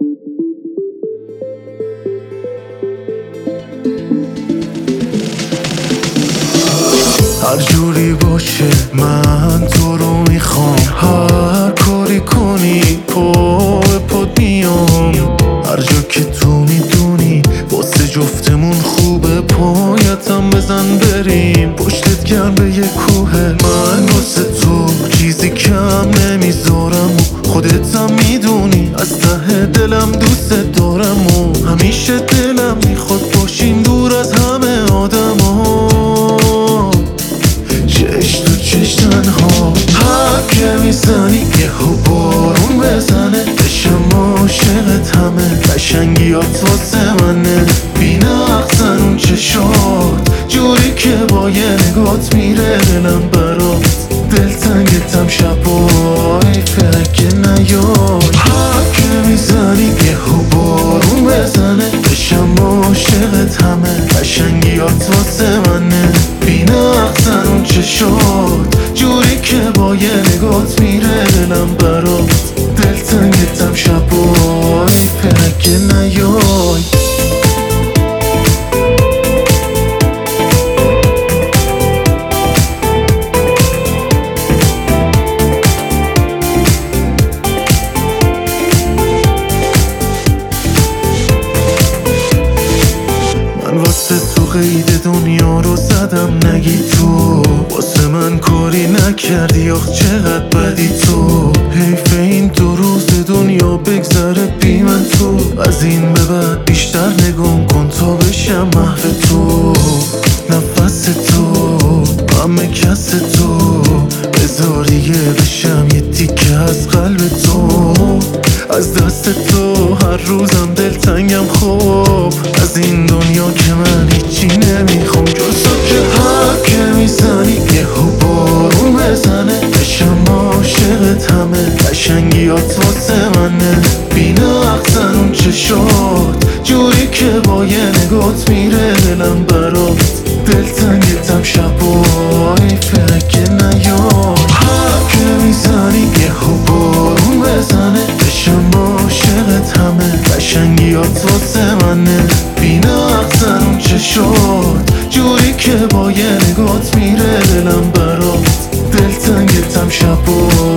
هر جوری باشه من تو رو میخوام، هر کاری کنی پا به پات میام. هر جا که تو میدونی واسه جفتمون خوبه، پایتم بزن بریم پشتت گرم به یه کوه. من واسه تو چیزی کم نمیذارم و خودتم میدونی از ته دلم دوست دارم و همیشه دلم میخواد باشیم دور از همه آدم ها، چش تو چش تنها. هر که میزنی یهو بارون بزنه، بشم عاشقت همه قشنگیات واسه منه. بی نقصن اون چشات جوری که با یه نگات میره دلم برات، دلتنگتم شبای فکر نیای. هر که میزنی یهو بارون بزنه، بشم عاشقت همه قشنگیات واسه منه. بی نقصن اون چشات جوری که با یه نگات میره دلم برات، دلتنگتم شبای فکر نیای. واسه تو قید دنیا رو زدم نگی تو، واسه من کاری نکردی آخ چقدر بدی تو. حیف این 2 روز دنیا بگذره بی من تو، از این به بعد بیشتر نگم کن تا بشم محو تو. نفس تو همه کس تو، بذار دیگه بشم یه تیکه از قلب تو. از دست تو هر روزم دلتنگم خوب، از این دنیا که من هیچی نمیخوام جز تو. که هر که میزنی یهو بارون بزنه، بشم عاشقت همه قشنگیات واسه منه. بی نقصن اون چشات جوری که با یه نگات میره دلم برات، دلتنگتم شبای فکر نیای. هر که میزنی یهو بارون بزنه، بشم عاشقت همه قشنگیات واسه منه. بی نقصن اون چشات جوری که با یه نگات میره دلم برات، دلتنگتم شبای